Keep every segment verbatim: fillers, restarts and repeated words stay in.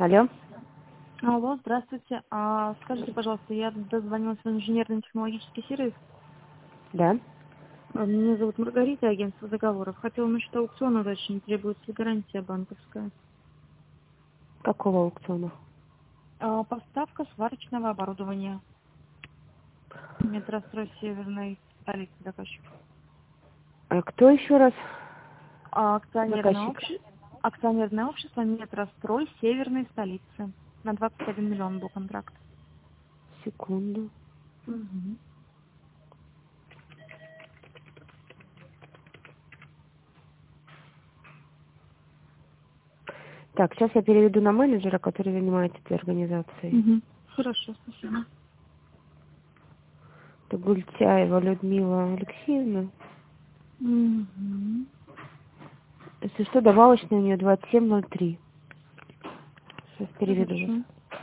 Алло. Алло, здравствуйте. А, скажите, пожалуйста, я дозвонилась в инженерно-технологический сервис. Да. А, Меня зовут Маргарита, агентство договоров. Хотела насчет аукциона уточнить, требуется ли гарантия банковская. Какого аукциона? А, поставка сварочного оборудования. Метрострой Северной столицы заказчик. А кто еще раз? А, акционерное, Заказчик. обще- акционерное общество Метрострой Северной столицы. На двадцать один миллион был контракт. Секунду. Мгм. Так, сейчас я переведу на менеджера, который занимается этой организацией. Мгм. Хорошо, спасибо. Это Гультяева Людмила Алексеевна. Мгм. Если что, добавочная у нее двадцать семь ноль три. Сейчас переведу вас. Хорошо.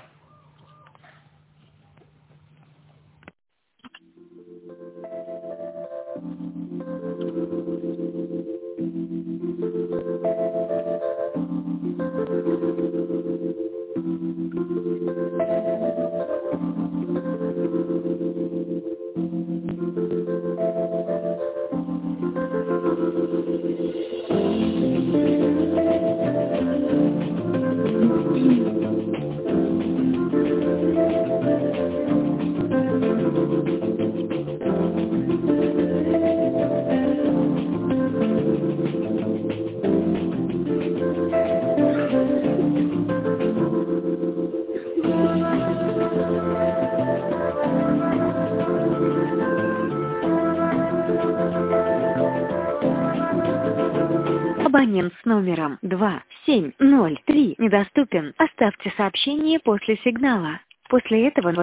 Абонент с номером два семь ноль три недоступен. Оставьте сообщение после сигнала. После этого